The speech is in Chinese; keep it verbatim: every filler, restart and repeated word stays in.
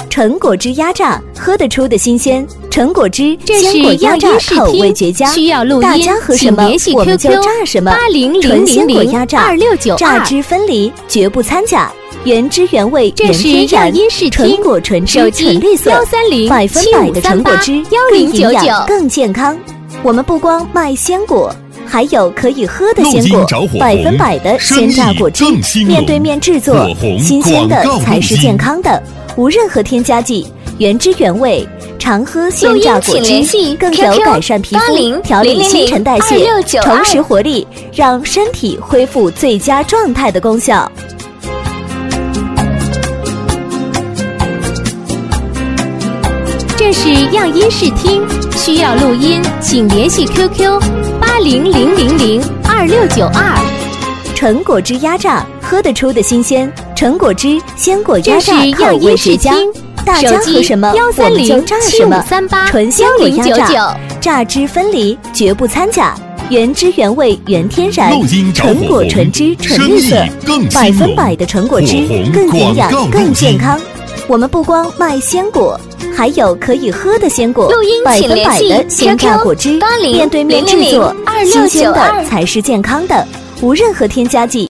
纯果汁压榨，喝得出的新鲜。纯果汁这鲜果是要压榨音视口味听， 绝佳， 需要录音， 大家喝什么请联系我们 Q 就 Q 榨什么。 八零零纯鲜零零果压榨二六九二。 榨汁分离，绝不掺假，原汁原味， 这是原天然要音视听， 纯果纯汁， 手机纯绿色， 幺三零百分七百的五三八纯果汁， 幺更零九九营养，更健康。我们不光卖鲜果，还有可以喝的鲜果，百分百的鲜榨果汁，面对面制作，新鲜的才是健康的，无任何添加剂，原汁原味。常喝鲜榨果汁，更有改善皮肤、调理新陈代谢、重拾活力，让身体恢复最佳状态的功效。 这是样音视听，需要录音，请联系 Q Q 八零零零零二六九二。 纯果汁压榨，喝得出的新鲜。纯果汁鲜果压榨，口味绝佳。大家喝什么，我们就榨什么。纯鲜果压榨，榨汁分离，绝不掺假，原汁原味，原天然。纯果纯汁，纯绿色，百分百的纯果汁，更营养，更健康。我们不光卖鲜果，还有可以喝的鲜果，百分百的鲜榨果汁，面对面制作，新鲜的才是健康的，无任何添加剂。